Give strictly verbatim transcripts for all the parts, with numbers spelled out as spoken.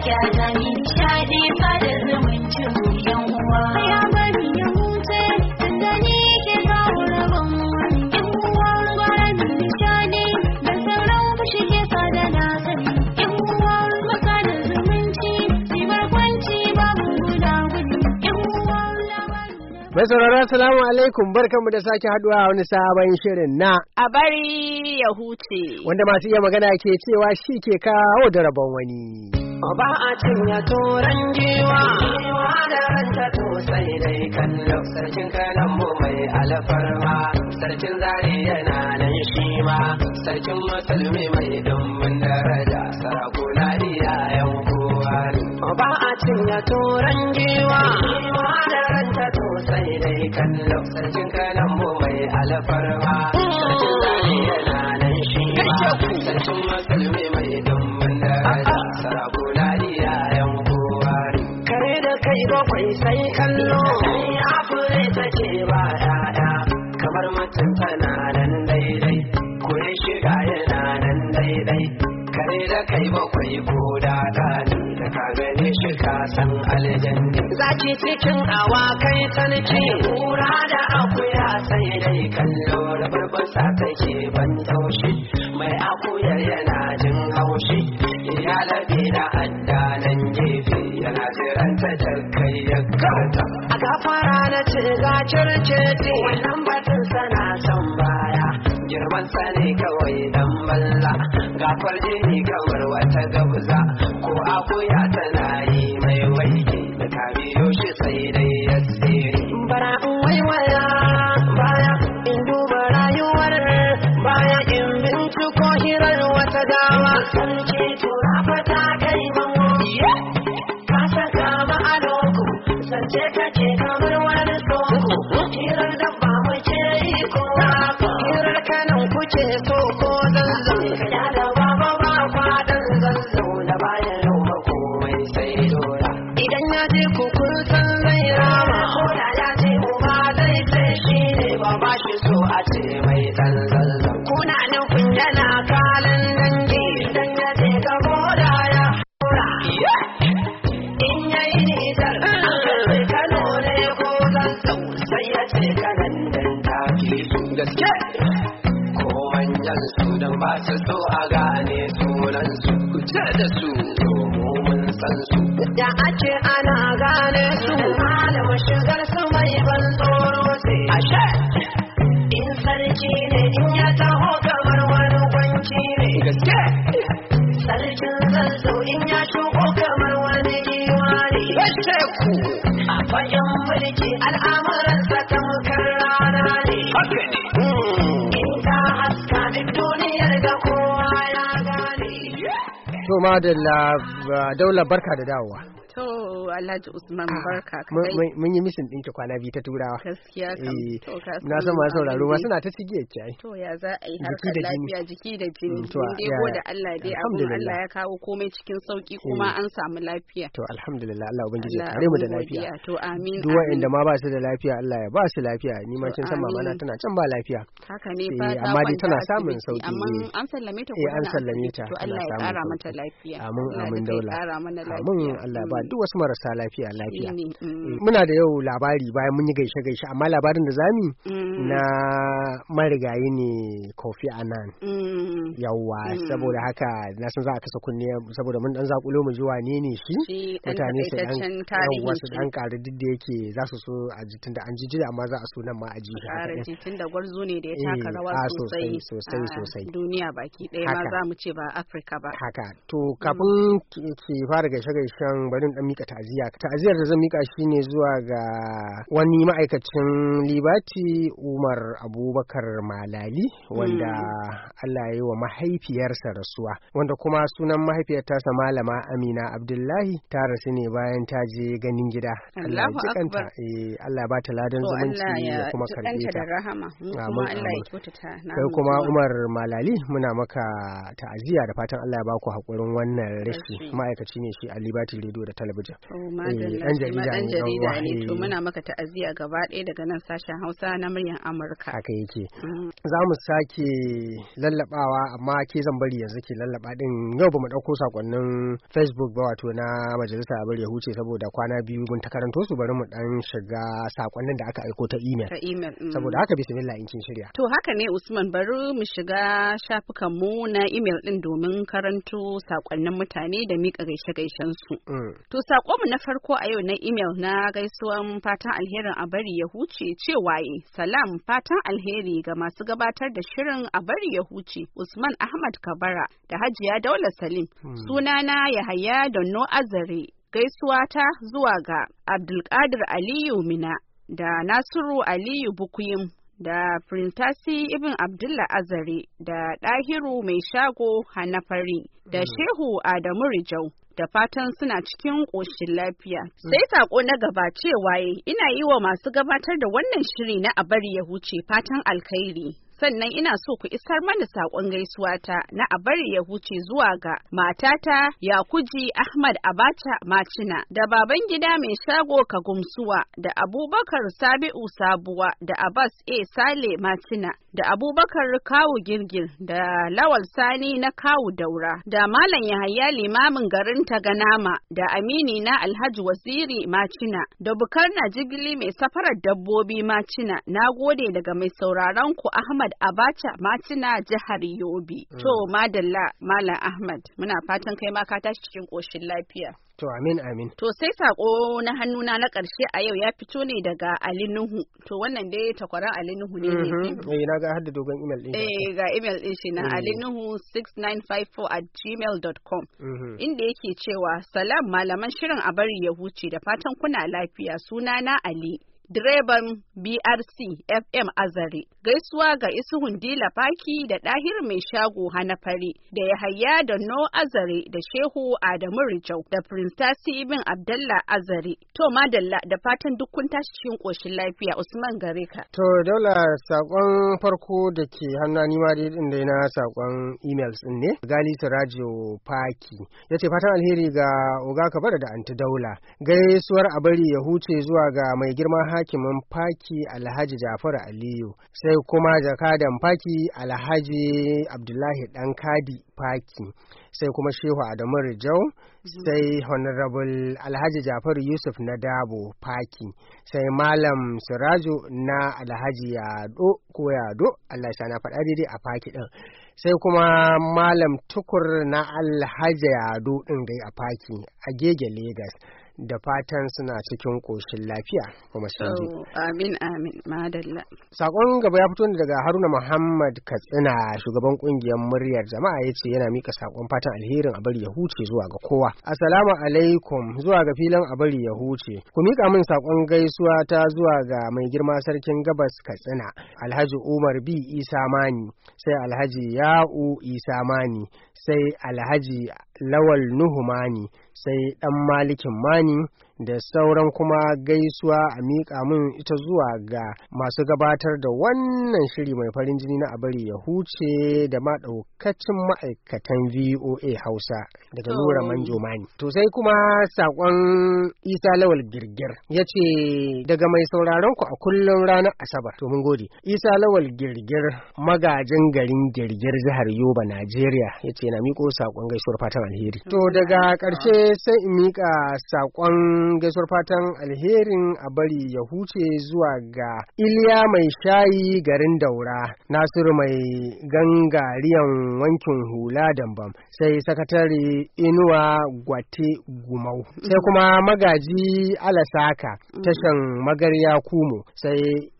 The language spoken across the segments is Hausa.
sake zami shaɗi fadar zumuncin yan uwa. Ya bari ya huce tunda ni ke kawo rabon yan uwa. Gwara mi nishaɗi da sauran fushi ke fada na sani yan uwa. Maka da zumunci ribar kwanci babu guda gudu yan uwa. Mai sauraro assalamu alaikum, barkanmu da sake haduwa a wani sabon shirin na a bari ya huce, wanda masu iya magana ke cewa shi ke kawo da rabon wani. Ba a cinya turan giwa, giwa da ranta to sai dai kallo. Sarkin kanan mu mai alfarma, sarkin zari yana nan shi ma. Sarkin musulmi mai dumbin daraja, sarakuna iyayen kowa. Ba a cinya turan giwa, giwa da ranta to sai dai kallo. Sarkin kanan mu mai alfarma, sarkin zari yana nan shi ma. Sarkin musulmi mai dumbin daraja, sarakuna iyayen kowa. Kai da kai bakwai sai kallo, ya fure take ba yaya. Kamar mutum tana nan daidai, ko ya shiga yana nan daidai. Kai da kai bakwai ko da gani, da ka gane shi ka san aljanni. Zaki cikin awakai sarki, kura da akuya sai dai kallo. Da barbasa take ban taushi, mai akuyar yana jin haushi. Ya labe da adda nan gefe, yana jiranta da kai ya karta. A gafara na ce ga circeti, wannan batun sana son baya. Girman sa ne kawai dan balla, gafar jini kamar wata gabuza. Ko akuya tana yi mai waige, da ka biyo shi sai dai ya tsere. Bara in waiwaya baya, in duba rayuwar baya, in binciko hirar wata dawa. Sarki tura fata kai bango, ka saka ma a loko, sance kake kamar wani soko. Hirar da ba mu ce yi ko hirar kanan kuce so ko zanzan. Ka yada baba ba fadan zanzan, da bayan yau ba komai sai dora. Idan ya je ku kun san zai rama, ko da ya ce mu ba zai ce shi ne ba ba shi so a ce mai dan zanzan. Kuna nufin yana kalan dangi, idan ya je ka boda ya hura. In yayi nijar, an karɓi Kano ne ko zanzan, sai ya ce kanan dan tafi su gaske. Ko manyan su don ba su so a gane sunan su, kuce da su mun san su. Da ake ana gane su, malamin shigar su mai ban tsoro sai ashe. In sarki ne in ya taho kamar wani kwanci ne gaske. Sarkin zazzau in ya shuko kamar wani giwa ne gaske ku. A fagen mulki al'amuransa tamkar rana ne. In ta haska duk duniyar da kowa ya gane. To madalla, Daula barka da dawowa. to Alhaji Usman barka kai. Mun yi misin ɗinki kwana biyu ta turawa. Gaskiya kam. To ka na san masu sauraro ma suna ta cige ki ai. To ya za a yi harkar lafiya jiki da jini. To dai gode Allah dai abun Allah ya kawo komai cikin sauki kuma an samu lafiya. To alhamdulillah Allah ubangiji ya kare mu da lafiya. To amin. Duk wanda ma ba su da lafiya Allah ya ba su lafiya. Ni ma kin san mama na tana can ba lafiya. Haka ne fa amma dai tana samun sauki. Amma an sallame ta ko eh an sallame ta. To Allah ya kara mata lafiya. Amin amin Daula. Amin Allah ba duk wasu marasa lafiya lafiya. Muna da yau labari bayan mun yi gaishe gaishe amma labarin da zamu na marigayi ne Kofi Annan. Yawwa saboda haka na san za a kasa kunne saboda mun dan zakulo mu ji wane ne shi. Mutane su dan yawwa su dan karu duk da yake za su so a ji tunda an ji jira amma za a so nan ma a ji shi. Ƙara ji tunda gwarzo ne da ya taka rawa sosai sosai sosai. Duniya baki ɗaya ma za mu ce ba Afirka ba. Haka to kafin ki fara gaishe gaishen bari dan mika ta'aziyya. Ta'aziyar da zan mika shine zuwa ga wani ma'aikacin Libati Umar Abubakar Malali wanda Allah ya yi wa mahaifiyarsa rasuwa wanda kuma sunan mahaifiyar tasa Malama Amina Abdullahi ta rasu ne bayan ta je ganin gida. Allah ya kanta eh Allah ya bata ladan zumunci ya kuma karbe ta. Amin Allah ya kyautata. Kai kuma Umar Malali muna maka ta'aziyya da fatan Allah ya baku hakurin wannan rashi. Ma'aikaci ne shi a Libati Radio da Talabijin. Oh, madalla, shi ma ɗan jarida ne. To muna maka ta'aziyya gaba ɗaya daga nan sashen Hausa na muryar Amurka. Haka yake. Za mu sake lallabawa amma ke zan bari yanzu ke lallaba din yau ba mu ɗauko sakonnin Facebook ba wato na majalisa a bari ya huce saboda kwana biyu mun ta karanto su bari mu dan shiga sakonnin da aka aiko ta email. Ta email. Saboda haka bismillah in kin shirya. To haka ne Usman, bari mu shiga shafukan mu na email din domin karanto sakonnin mutane da mika gaishe-gaishen su. To sakonmu na farko a yau na email na gaisuwan fatan alherin a bari ya huce cewa yi salam fatan alheri ga masu gabatar da shirin a bari ya huce Usman Ahmad Kabara da Hajiya Daula Salim. Hmm. Sunana Yahaya Donno Azare. Gaisuwa ta zuwa ga Abdulkadir Aliyu Mina da Nasiru Aliyu Bukuyim da Printasi Ibn Abdullah Azare da Dahiru Mai Shago Hanafari da hmm. Shehu Adamu Rijau. Da fatan suna cikin ƙoshin lafiya. Sai saƙo na gaba cewa ina yi wa masu gabatar da wannan shiri na a bari ya huce fatan alkhairi. Sannan ina so ku isar mana saƙon gaisuwata na a bari ya huce zuwa ga matata Yakuji Ahmad Abacha Macina da baban gida mai shago Kagumsuwa da Abubakar Sabi'u Sabuwa da Abbas A Sale Macina da Abubakar Kawu Girgir da Lawal Sani na Kawu Daura da Malam Yahaya limamin garin Taganama da Amini na Alhaji Waziri Macina da Bukar Najigili mai safarar dabbobi Macina. Na gode daga mai sauraron ku Ahmad Abacha Macina jihar Yobe. Mm. To madalla Malam Ahmad, muna fatan kai ma ka tashi cikin koshin lafiya. To amin amin. To sai sako na hannuna na ƙarshe a yau ya fito ne daga Ali Nuhu. To wannan dai takwaran Ali Nuhu ne ne. Eh na ga hadda dogon email din. Eh ga email din shi na Ali Nuhu six nine five four at gmail dot com. Inda yake cewa salam malaman shirin a bari ya huce da fatan kuna lafiya, sunana Ali. Direban B R C F M Azare. Gaisuwa ga Isuhun Dila Faki da Ɗahir Mai Shago Hanafari da Yahaya da No Azare da Shehu Adamu Rijau da Prince Tasi Ibn Abdallah Azare. To madalla da fatan duk kun tashi cikin ƙoshin lafiya. Usman gare ka. To Daula, sakon farko da ke hannu ni ma dai din dai na sakon emails din ne. Gali Sirajo Faki yace fatan alheri ga Oga Kabara da Anti Daula. Gaisuwar a bari ya huce zuwa ga mai girma hakimin Faki Alhaji Jafaru Aliyu, sai kuma jakadan Faki Alhaji Abdullahi Dan Kadi Faki, sai kuma Shehu Adamu Rijau, sai Honorable Alhaji Jafaru Yusuf na Dabo Faki, sai Malam Sirajo na Alhaji Yado ko Yado, Allah ya sana faɗa daidai a Faki ɗin. Sai kuma Malam Tukur na Alhaji Yado ɗin dai a Faki a Gege Legas. Da fatan suna cikin ƙoshin lafiya kuma sun ji. Amin amin madalla. Sakon gaba ya fito daga Haruna Muhammad Katsina, shugaban kungiyar muryar jama'a, yace yana mika sakon fatan alherin a bari ya huce zuwa ga kowa. Assalamu alaikum, zuwa ga filin a bari ya huce. Ku mika min sakon gaisuwa ta zuwa ga mai girma sarkin Gabas Katsina, Alhaji Umar B Isa Mani, sai Alhaji Ya'u Isa Mani, sai Alhaji Lawal Nuhu Mani, sai ɗan Malikin Mani, da sauran kuma gaisuwa a miƙa min ita zuwa ga masu gabatar da wannan shiri mai farin jini na abari ya huce da ma ɗaukacin ma'aikatan V O A Hausa daga Nura Manjo Mani. To sai kuma saƙon Isa Lawal Girgir ya ce daga mai sauraron ku a kullum ranar Asabar. To mun gode. Isa Lawal Girgir magajin garin Girgir jihar Yoba Najeriya ya ce na miƙo saƙon gaisuwar fatan alheri. To daga ƙarshe sai in miƙa saƙon gaisuwar fatan alherin a bari ya huce zuwa ga Iliya Mai Shayi garin Daura, Nasiru Mai Gangariyan wankin hula Dambam, sai sakatare Inuwa Gwate Gumau, sai kuma magaji Alasaka tashan Magarya Kumo, sai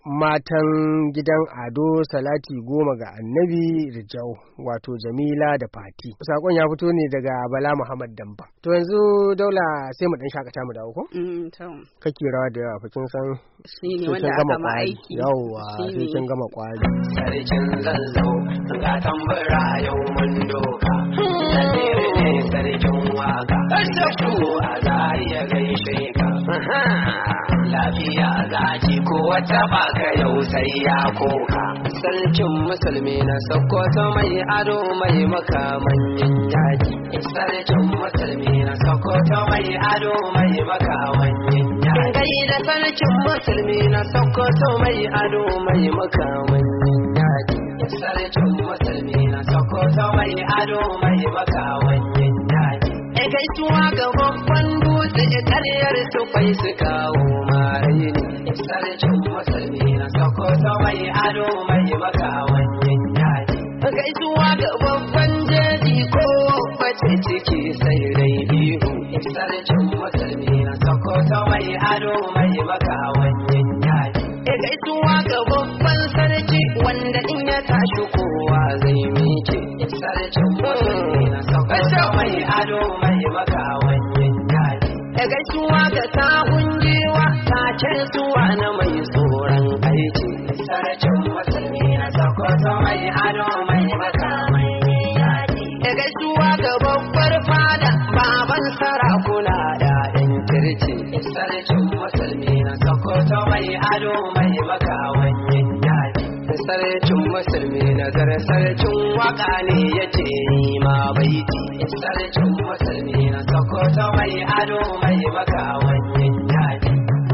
matan gidan Ado Salati Goma ga Annabi Rijau, wato Jamila da Fati. Sakon ya fito ne daga Bala Muhammad Dambam. To yanzu Daula sai mu dan shakata mu dawo ko? Mm, to. Kake rawa da yawa kin san shi ne wanda aka ma aiki. Yawwa, sai kin gama kwali. Sarkin zanzo ga tambura yau mun doka. Nadiri ne sarkin waka. Kashe a za ya gaishe ka. Lafiya zaki kowa wata baka yau sai ya koka. Sarkin musulmi na Sokoto mai ado mai makamanyin yaki. Sarkin musulmi na Sokoto mai ado mai makamanyin yaki. Gai da sarkin musulmi na Sokoto mai ado mai makamanyin yaki. Sarkin musulmi na Sokoto mai ado mai makamanyin yaki. E gaisuwa ga babban dutse karyar su fai su kawo marayi ne. Sarkin musulmi na Sokoto mai ado mai makamanyin yaki. Gaisuwa ga babban jeji ko bace ciki sai dai biyu. Sarkin musulmi na Sokoto mai ado mai makamanyin yaki. Gaisuwa ga babban sarki wanda in ya tashi kowa zai miƙe. Sarkin musulmi na Sokoto mai ado mai makamanyin yaki. Gaisuwa ga tahun giwa taken suwa na mai tsoron aiki. Sarkin musulmi na Sokoto mai ado mai makamanyin yaki. Gaisuwa ga babbar fada baban sarakuna da ɗan kirki. Sarkin musulmi na Sokoto mai ado mai makamanyin yaki. Sarkin musulmi na zara sarkin waka ne yace ni ma baiti. Sarkin musulmi na Sokoto mai ado mai makamanyin yaki.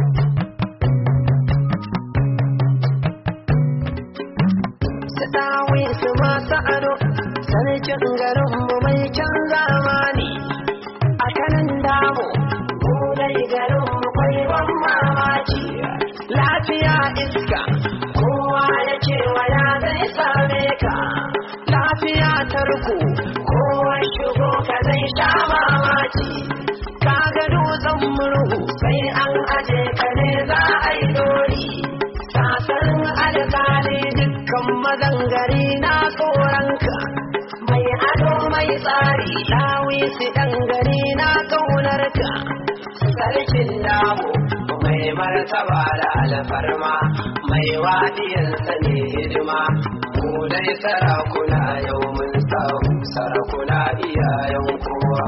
Su dawo su masu ado sarkin garinmu mai can zamani. A kanan damu mu dai garinmu kwai ban mamaki. Lafiya iska kowa ya ce wa ya zai same ka. Lafiya tarko kowa shigo ka zai sha mamaki. Kaga dutsen murhu sai an aje ka ne za a yi dori. Sasarin alƙali dukkan mazan gari na tsoronka. Mai ado mai tsari dawi su ɗan gari na ƙaunarka. Sarkin damu mai martaba da alfarma mai waɗiyansa ne hidima. Mu dai sarakuna yau mun samu sarakuna iyayen kowa.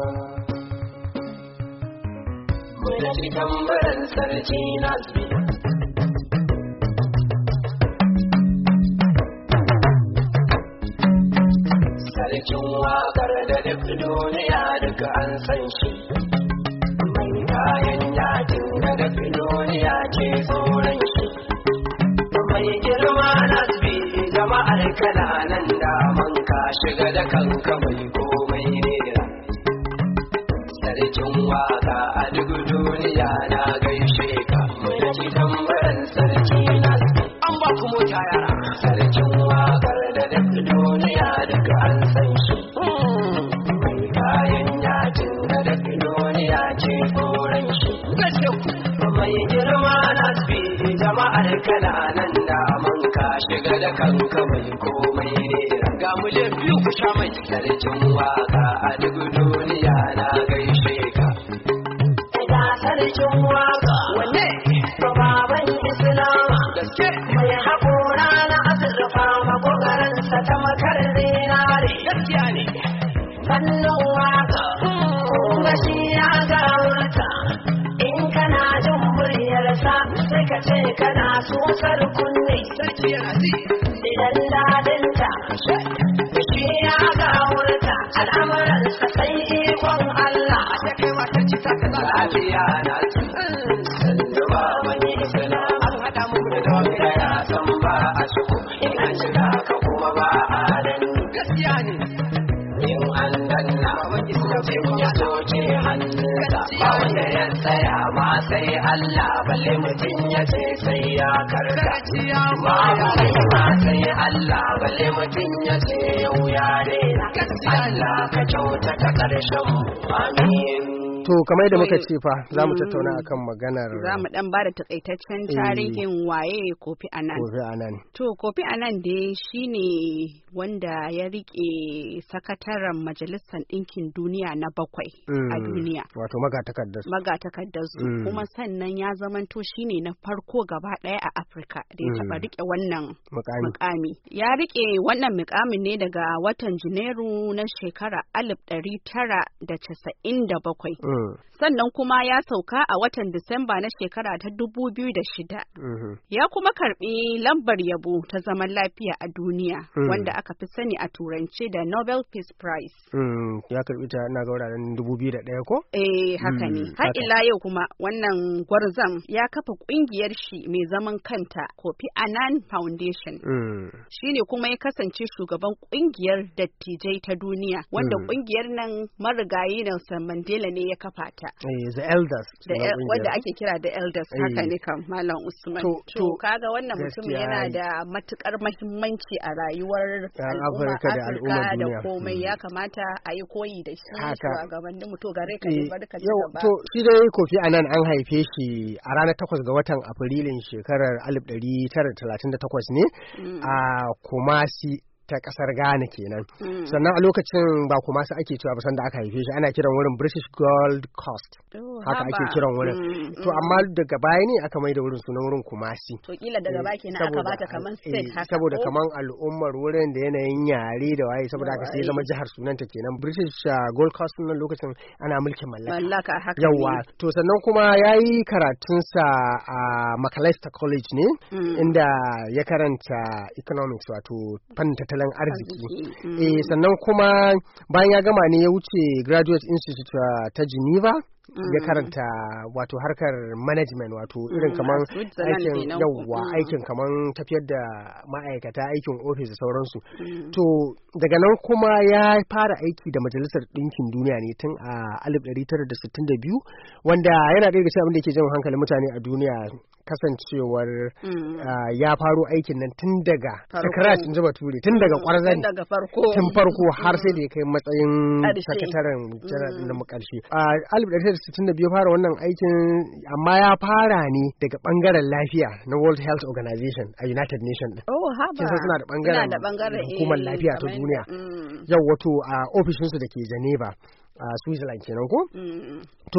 Mu da cikin barin sarki Nasbi. Sarkin waƙar da duk duniya duka an san shi. Mai kayan yakin da duk duniya ke tsoron shi. Mai girma Nasbi jama'ar kananan daman ka shiga da kanka mai komai nera. Sarkin waka a duk duniya na gaishe ka. Mai ci tambaran sarki Nasbi. An ba ku mota yara. Sarkin wakar da duk duniya duka an san shi. Mai kayan yakin da duk duniya ke tsoron shi. Gaske ku. Mai girma Nasbi jama'ar kananan daman ka shiga da kanka mai komai ne. Ga mu je biyu ku sha mai. Sarkin waka a duk duniya na gaishe ka. Ga sarkin waka wanne baban Islama. Gaske mai haƙora na azurfa makogaransa ta makar zinare. Gaskiya ne. Kallon waka kuma shi ya gawurta. In kana jin muryarsa sai ka ce kana tsotsar kunne. Sarki yana ji. Idan dadinta shi ya gawurta al'amuransa sai ikon Allah. A kai wata ci ta kaza lafiya na ci. Sannu ba wani islam. An haɗa mu da wanda ya san ba a shigo. In an shiga ka kuma ba a danni. Gaskiya ne. In an danna wani islam ya soke hannunsa. Ba wanda ya tsaya ma sai Allah balle mutum ya ce sai ya karka. Ba wanda ma sai Allah balle mutum ya ce yau ya daina. Allah ka kyauta ta ƙarshen mu. Amin. To kamar da muka ce fa za mu tattauna akan maganar za mu dan bada takaitaccen tarihin waye Kofi Annan. Kofi Annan. To Kofi Annan dai shine wanda ya rike sakataren Majalisar Ɗinkin Duniya na bakwai a duniya. Wato magatakardarsu magatakardarsu mm. kuma sannan ya zamanto shine na farko gaba ɗaya a Afirka da ya taɓa mm. riƙe wannan mukami. Ya riƙe wannan mukamin ne daga watan Janairu na shekara alif ɗari tara da casa'in da bakwai. Mm. Sannan kuma ya sauka a watan Disamba na shekara ta dubu biyu da shida. Mm-hmm. Ya kuma karɓi lambar yabo ta zaman lafiya a duniya mm. wanda aka fi sani a turance da Nobel Peace Prize. Mm. Ya karɓi ta na ga wuraren dubu biyu da ɗaya ko? Eh haka ne. Mm. Har ila yau kuma wannan gwarzon ya kafa ƙungiyar shi mai zaman kanta Kofi Annan Foundation. Mm. Shi ne kuma ya kasance shugaban ƙungiyar dattijai ta duniya wanda mm. ƙungiyar nan marigayi Nelson Mandela ne ya kafa ta. Eh, the Elders. Wanda ake kira da Elders haka ne kam Malam Usman. To, to kaga wannan mutum yana da matukar mahimmanci a rayuwar al'umma Afirka da komai ya kamata a yi koyi da shi shugabannin mu to gare ka ne barka da gaba. To shi dai Kofi Annan an haife shi a ranar takwas ga watan Afrilun shekarar alif ɗari tara da talatin da takwas ne a Kumasi ta kasar Ghana kenan. Mm. Sannan a lokacin ba kuma su ake cewa ba sanda aka haife shi ana kiran wurin British Gold Coast. Oh, haka ake kiran wurin. Mm, to mm. amma daga baya ne aka maida wurin sunan wurin Kumasi. To kila daga baya kenan aka bata kaman state haka. Saboda kaman al'ummar wurin da yanayin yare da waye saboda haka sai zama jihar sunanta kenan British uh, Gold Coast nan lokacin ana mulkin mallaka. Mallaka haka. Yawa. To sannan kuma yayi karatunsa a uh, Macalester College ne mm. inda ya karanta economics wato fannin tattalin arziki. Mm. Eh, sannan kuma bayan ya gama ne ya wuce Graduate Institute uh, ta Geneva. Mm. Ya karanta wato harkar management wato irin mm. kaman aikin yawwa mm. aikin kaman tafiyar da ma'aikata aikin ofis da sauransu. Mm. To daga nan kuma ya fara aiki da Majalisar Ɗinkin Duniya ne tun a alif ɗari tara da sittin da biyu wanda yana ɗaya daga cikin abin da yake jan hankalin mutane a duniya kasancewar mm. uh, ya faro aikin nan tun daga scratch in ji bature tun daga kwarzani tun farko har sai da ya kai matsayin sakataren jiran na karshe a alif ɗari tara da sittin da biyu fara wannan aikin amma ya fara ne daga bangaren lafiya na World Health Organization a United Nations din. Oh haba. Kinsa suna da bangaren hukumar lafiya ta duniya. Mm. Yau wato a ofishinsu da ke Geneva a Switzerland kenan ko? Mm. To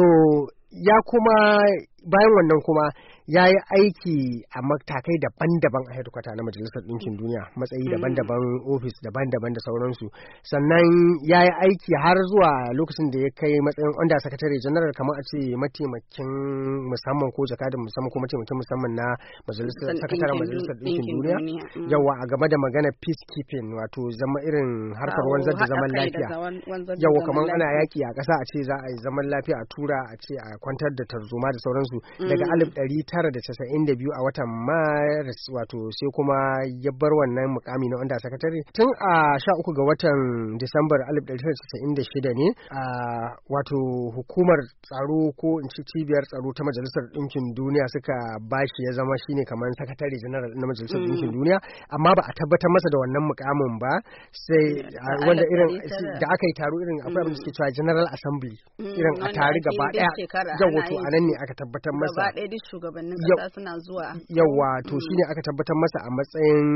ya kuma bayan wannan kuma ya yi aiki a matakai daban-daban a headquarter na Majalisar Ɗinkin Duniya matsayi daban-daban ofis daban-daban da sauransu sannan ya yi aiki har zuwa lokacin da ya kai matsayin under secretary general kamar a ce mataimakin musamman ko jakadin musamman ko mataimakin musamman na majalisar sakataren Majalisar Ɗinkin Duniya yawa a game da magana peacekeeping wato zama irin harkar wanzar da zaman lafiya yawa kamar ana yaki a ƙasa a ce za a yi zaman lafiya a tura a ce a kwantar da tarzoma da sauransu daga alif ɗari tara da casa'in da biyu a watan Maris wato sai kuma ya bar wannan mukami na wanda sakatare tun a sha uku ga watan Disambar alif ɗari tara da casa'in da shida ne a wato hukumar tsaro ko in ci cibiyar tsaro ta Majalisar Ɗinkin Duniya suka bashi ya zama shine kamar sakatare general na Majalisar Ɗinkin Duniya amma ba a tabbatar masa da wannan mukamin ba sai wanda irin da aka yi taro irin akwai abin da suke cewa General Assembly irin a tare gaba daya yawa to anan ne aka tabbatar masa gaba ɗaya duk shugabannin kasa suna zuwa yawa to shine aka tabbatar masa a matsayin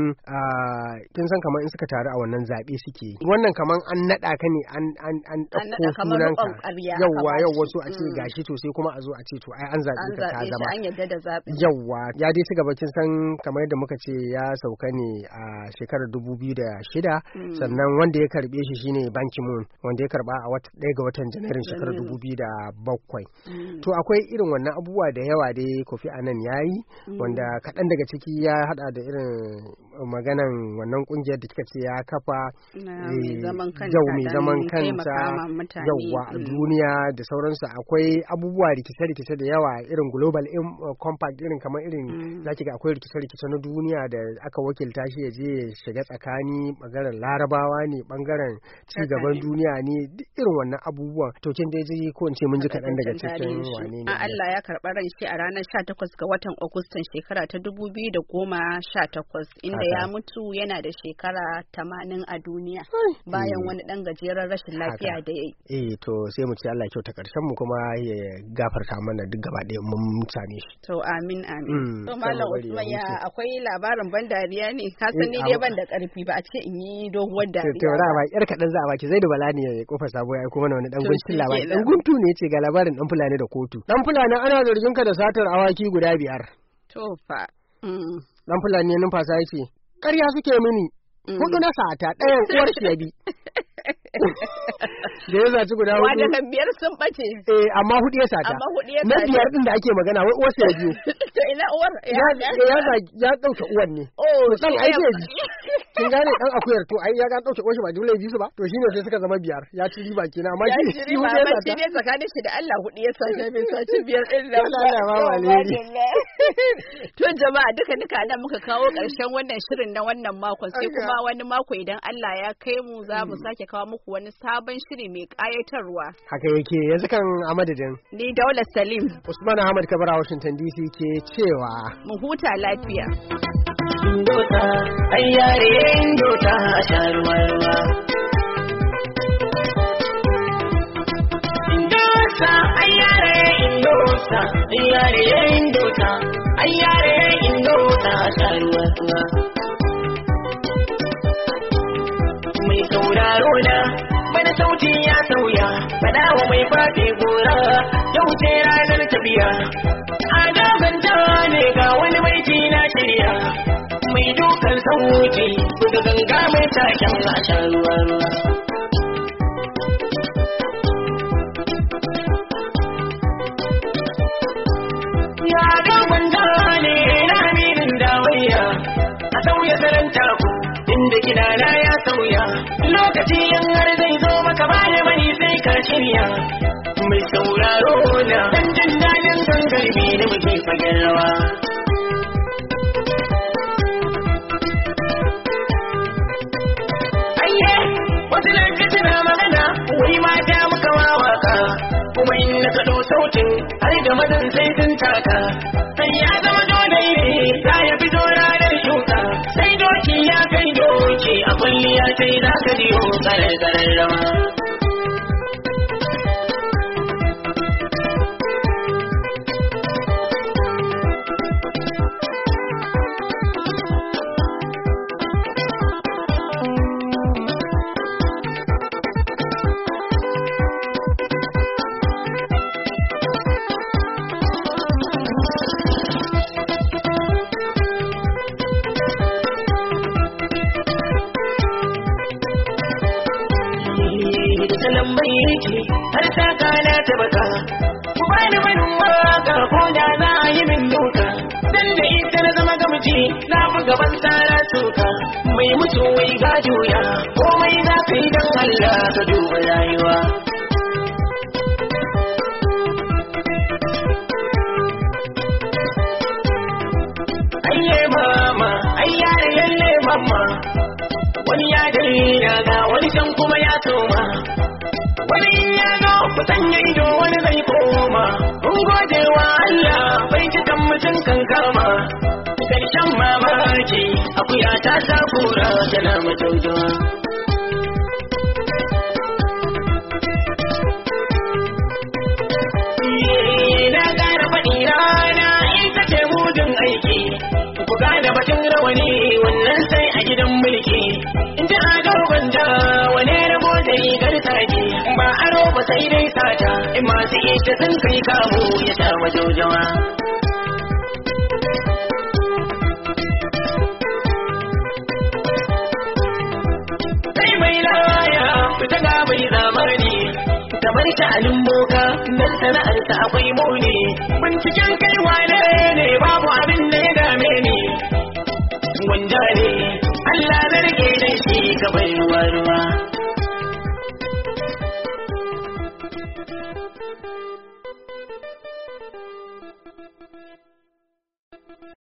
kin san kamar in suka taru a wannan zabe suke wannan kamar an nada ka ne an an an dauko sunanka yawa yawa so a ce gashi to sai kuma a zo a ce to ai an zabe ka ka zama an yadda da zabe yawa ya dai ci gaba kin san kamar yadda muka ce ya sauka ne a shekarar dubu biyu da shida sannan wanda ya karbe shi shine Ban Ki-moon wanda ya karba a wata ɗaya ga watan Janairun shekarar dubu biyu da bakwai to akwai irin wannan abubuwa da yawa dai Kofi Annan yayi wanda kaɗan daga ciki ya hada da irin maganan wannan kungiyar da kika ce ya kafa yau mai zaman kanta yauwa a duniya da sauransu akwai abubuwa rikice-rikice da yawa irin global compact irin kamar irin zaki ga akwai rikice-rikice na duniya da aka wakilta shi ya je ya shiga tsakani bangaren larabawa ne bangaren ci gaban duniya ne duk irin wannan abubuwan to kin dai ji ko in ce mun ji kaɗan daga cikin wane ne Allah ya karɓi karɓar ran shi a ranar sha takwas ga watan Agustan shekara ta dubu biyu da goma sha takwas inda ya mutu yana da shekara tamanin a duniya bayan wani ɗan gajeren rashin lafiya da ya yi. Eh to sai mu ce Allah ya kyauta karshen mu kuma ya gafarta mana duk gaba ɗaya mun mutane shi. To amin amin. To Malam Usman ya akwai labarin ban dariya ne ka san ni dai ban da ƙarfi ba a ce in yi doguwar dariya. To ra ba yar kaɗan za a baki Zaidu Bala ne ya kofa sabo ya aiko mana wani ɗan guntun labari. Ɗan guntu ne ce ga labarin ɗan Fulani da kotu. Ɗan Fulani ana zargin ka da satar awaki guda biyar. To fa. Dan Fulani numfasa ya ce, ƙarya suke mini, hudu na sata ɗayan uwar shi ya bi. Da ya zaci guda hudu. Wadda biyar sun ɓace. Eh, amma hudu ya sata. Amma hudu ya sata. Na biyar ɗin da ake magana, wai uwar ya biyu. To ina uwar? Ya ɗauke uwan ne. Oh, ɗan ai zai bi. Kin gane ɗan akuyar to ai ya ga ɗauke uwar shi ba dole ya bi su ba. To shine sai suka zama biyar. Ya ci riba kenan, amma shi shi hudu ya sata. Shi ne tsakanin shi da Allah hudu ya sata bai saci biyar ɗin da Allah ba waleri. To jama'a duka duka nan muka kawo ƙarshen wannan shirin na wannan makon sai kuma wani mako idan Allah ya kai mu za mu sake kawo muku wani sabon shiri mai ƙayatarwa. Haka yake yanzu kan a madadin. Ni Daula Salim. Usman Ahmad Kabara Washington D C ke cewa. Mu huta lafiya. Indota, ayyare indota a sharuwarwa. Indota, ayyare indota, ayyare indota, ayyare indota a sharuwarwa. Mai sauraro na bana sauti ya sauya, faɗa wa mai faɗi gora, yau ce ranar tafiya. A gabanta ne ga wani maiti na shirya, mai dukan sauti, buga ganga mai taken a shan ruwa ruwa. Ya gabanta ne ramirin dawaiya, a sauya saranta ku. Inda gidana ya sauya, lokaci yan har zai zo maka baya bani sai ka shirya. Mai sauraro na dan jin daɗin gangarmi da muke fagen rawa. Ayye, wasu lokaci na magana, wai mata muka wawaka, kuma in na kaɗo sautin har da mazan sai sun taka. Sai ya zama dole ne, za ya fito ranar shuka, sai doki ya kai doki a kulliya sai za ka biyo tsare-tsaren rawa. Har ta kana ta baka, ku bani banin waka ko da za a yi min duka. Dan da ita na zama gamji, na fi gaban tsara tuka. Mai mutu wai ga juya, komai za ka yi don Allah ka duba rayuwa. Ayye mama, ayyare yalle mama. Wani ya dalila ga wani can kuma ya toma. Wani in ya zo ku sanya ido wani zai koma. Mun gode wa Allah bai cikan mutum kan kama. Karshen mamaki akuya ta sa kura tana majaujawa. Na ƙara faɗi rana ita ce mudun aiki. Ku gane batun rawani wannan sai a gidan mulki. In ji ado gwanda wane rabo da rigar take. Ba aro ba sai dai sata in masu ita sun kai kamu ya sa majaujawa. Sai mai laya fita ga bai zamani. Kamar sha'anin boka nan sana'arsa akwai muni. Binciken kai wane ne babu abin da ya dame ni. Wanda ne